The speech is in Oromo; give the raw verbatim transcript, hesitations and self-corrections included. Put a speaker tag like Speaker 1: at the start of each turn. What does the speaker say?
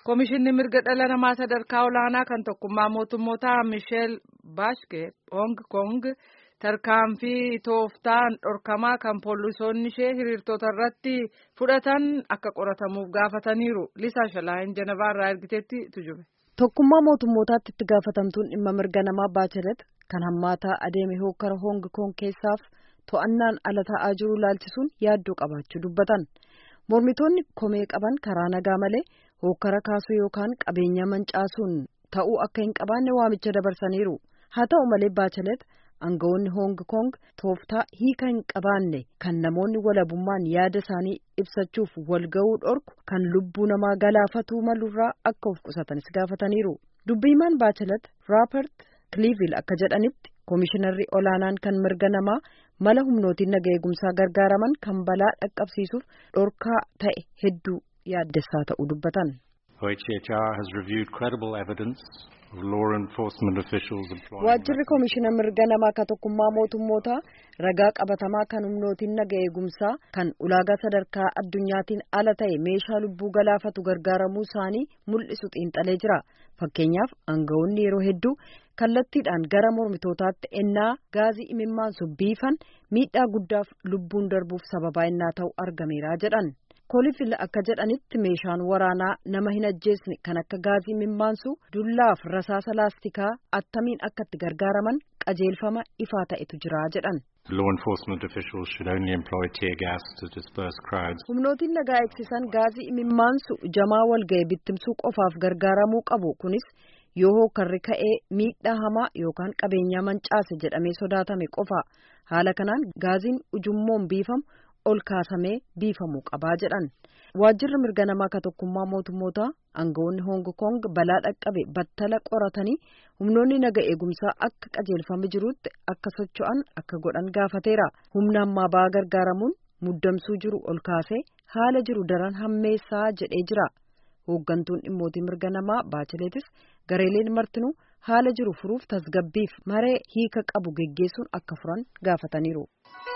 Speaker 1: Komishinni mirga dhala namaa sadarkaa olaanaa kan tokkummaa mootummootaa Michelle Bachelet Hong Kong tarkaanfii tooftaan dhorkamaa kan poolisoonni ishee hiriirtota irratti fudhatan akka qoratamuuf gaafataniiru. Lisaa Shalaayin Jenevaa irraa ergiteetti tujube.
Speaker 2: Tokkummaa mootummootaatti itti gaafatamtuun dhimma mirga namaa Bachelet kan hammaataa adeeme hokkara Hong Kong keessaaf to'annaan ala ta'aa jiru laalchisuun yaaddoo qabaachuu dubbatan. Mormitoonni komee qaban karaa nagaa malee hokkara kaasuu yookaan qabeenya mancaasuun ta'uu akka hin qabaanne waamicha dabarsaniiru. Haa ta'u malee Bachelet aangawoonni Hong Kong tooftaa hiika hin qabaanne kan namoonni walabummaan yaada isaanii ibsachuuf walga'uu dhorku kan lubbuu namaa galaafatuu malurraa akka of qusatanis gaafataniiru. Dubbiimaan Bachelet Rupert Colville akka jedhanitti Komishinarri olaanaan kan mirga namaa mala humnootiin naga eegumsaa gargaaraman kan balaa dhaqqabsiisuuf dhorkaa ta'e hedduu yaaddessaa ta'uu dubbatan.
Speaker 3: O H C H R has reviewed credible evidence of law enforcement officials employing.
Speaker 2: Waajjirri komishina mirga namaa ka tokkummaa mootummootaa ragaa qabatamaa kan humnootiin naga eegumsaa kan ulaagaa sadarkaa addunyaatiin ala ta'e meeshaa lubbuu galaafatu gargaaramuu isaanii mul'isu xiinxalee jira. Fakkeenyaaf aangawoonni yeroo hedduu kallattiidhaan gara mormitootaatti ennaa gaazii imimmaansu biifan miidhaa guddaaf lubbuun darbuuf sababaa ennaa ta'u argameera jedhan. Colville akka jedhanitti meeshaan waraanaa nama hin ajjeesne kan akka gaazii imimmaansu dullaaf rasaasa laastikaa attamiin akka itti gargaaraman qajeelfama ifaa ta'etu jira jedhan.
Speaker 3: Law enforcement officials should only employ tear gas to disperse crowds.
Speaker 2: Humnootiin nagaa eegsisan gaazii imimmaansu jamaa walga'e bittimsuu qofaaf gargaaramuu qabu. Kunis yoo hokkarri ka'ee miidhaa hamaa yookaan qabeenyaa mancaase jedhamee sodaatame qofa. Haala kanaan gaaziin ujummoon biifamu ol kaasamee biifamuu qabaa jedhan. Waajjirri mirga namaa ka tokkummaa mootummootaa aangawoonni Hong Kong balaa dhaqqabe battala qoratanii humnoonni naga eegumsaa akka qajeelfame jirutti akka socho'an akka godhan gaafateera. Humna ammaa ba'aa gargaaramuun muddamsuu jiru ol kaasee haala jiru daran hammeessaa jedhee jira. Hooggantuun dhimmootii mirga namaa Baacheletis gareeleen martinuu haala jiru furuuf tasgabbiif maree hiika qabu geggeessuun akka furan gaafataniiru.